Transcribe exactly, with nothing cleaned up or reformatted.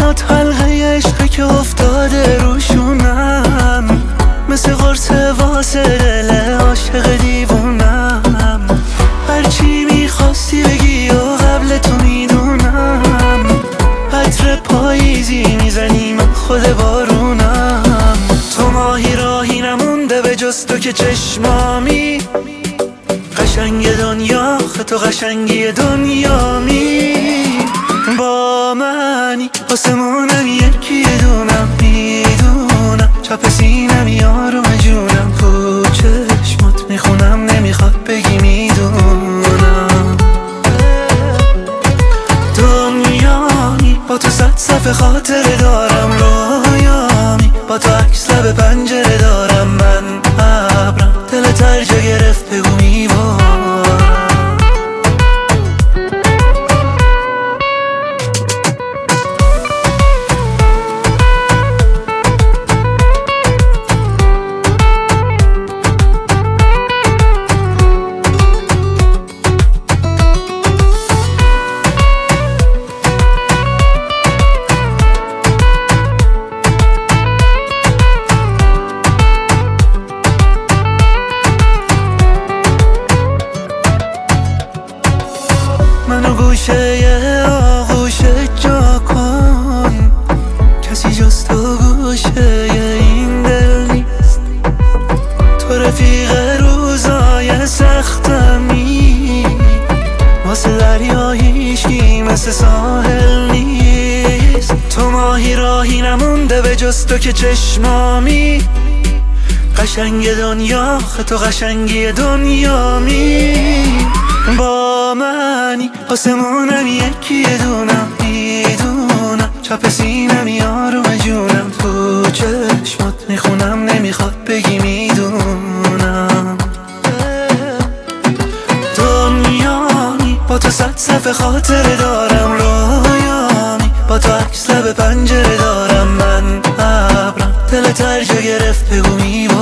چشات حلقه عشقه که افتاده روشونم، مثل قرص واسه دل عاشق دیوونم. هرچی میخواستی بگی و قبل تو میدونم، عطر پاییزی میزنی من خود بارونم. تو ماهی راهی نمونده به جز تو که چشمامی، قشنگ دنیا تو قشنگی دنیامی. با منی آسمونم یکی دونم، میدونم چپ سینم یارم جونم. تو چشمات میخونم نمیخواد بگی میدونم. دنیایی با تو صد صفحه خاطره دارم، رویامی با تو عکس لب پنجره دارم. من ابرم دلت هر جا گرفت بگو میبارم. منو گوشه آغوشه جا کن، کسی جز تو گوشه این دل نیست. تو رفیق روزای سختمی، واسه دریای هیچکی مثل ساحل نیست. تو ماهی راهی نمونده به جز تو که چشمامی، قشنگ دنیا تو قشنگی دنیامی. با منی آسمونم یکی دونم، میدونم چپ سینم یارم جونم. تو چشمات میخونم نمیخواد بگی میدونم. دنیایی با تو صد صفحه خاطره دارم، رویامی با تو عکس لب پنجره دارم. من ابرم دلت هر جا گرفت بگو میبارم.